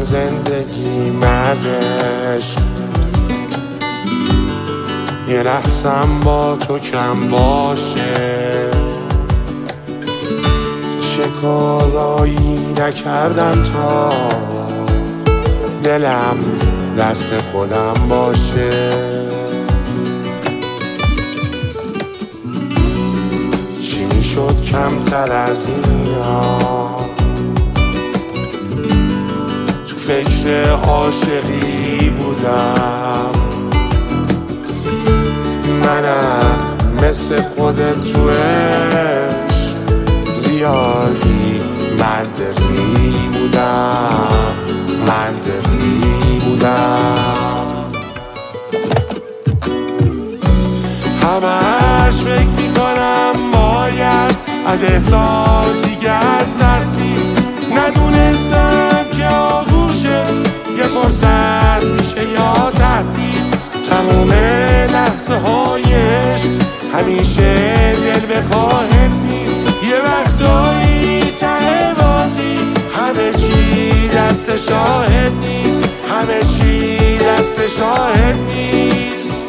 زندگیم از عشق، یه لحظم با تو کم باشه. چه کارایی نکردم تا دلم دست خودم باشه. چی میشد کمتر از اینا؟ تو فکر عاشقی بودم، منم مثل خودت تو عشق زیادی منطقی بودم. همش فکر میکنم باید از احساسی که از ترسی ندونستم که آغوشه یه فرصت میشه یا تهدید. تموم لحظه هایش همیشه دل بخواهد نیست. یه وقتایی ته بازی همه چی دست شاهد نیست، همه چی دست شاهد نیست.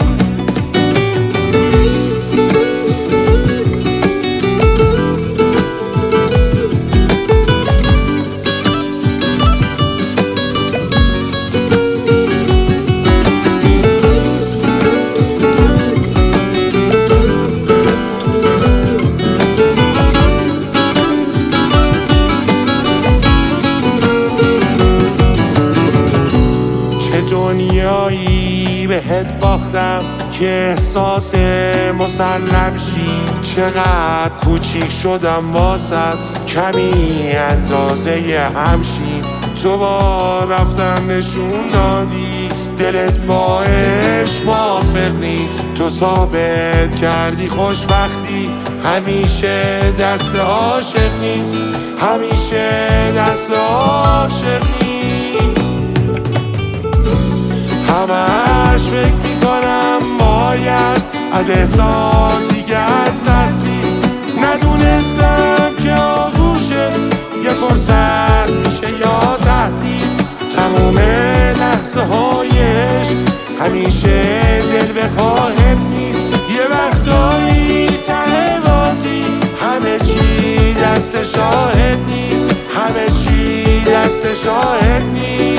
دنیایی بهت باختم که احساس مسلم شی. چقدر کوچیک شدم واسط، کمی اندازه همشیم. تو با رفتن نشون دادی دلت با عشق موافق نیست. تو ثابت کردی خوشبختی همیشه دست عاشق نیست، همیشه دست عاشق نیست. همش فکر میکنم باید از احساسی که از ترسی ندونستم که آغوشه یه فرصت میشه یا تهدید. تموم لحظه هایش همیشه دل بخواهد نیست. یه وقتایی ته بازی همه چی دست شاهد نیست، همه چی دست شاهد نیست.